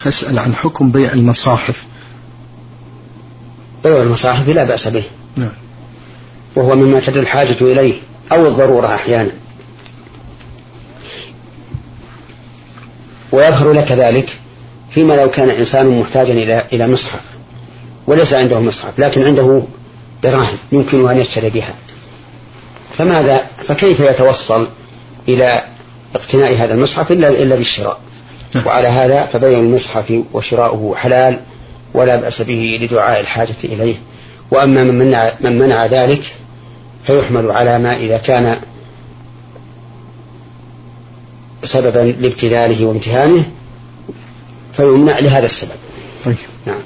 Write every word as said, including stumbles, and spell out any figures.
أسأل عن حكم بيع المصاحف. بيع المصاحف لا بأس به. نعم. وهو مما تدل الحاجة إليه أو الضرورة أحيانا. ويظهر لك ذلك فيما لو كان إنسان محتاجا إلى إلى مصحف وليس عنده مصحف لكن عنده دراهم يمكن أن يشتري بها، فماذا فكيف يتوصل إلى اقتناء هذا المصحف إلا إلا بالشراء؟ وعلى هذا فبيع المصحف وشراؤه حلال ولا بأس به لدعاء الحاجة إليه. وأما من منع, من منع ذلك فيحمل على ما إذا كان سببا لابتلاله وامتهانه فيمنع لهذا السبب. طيب. نعم.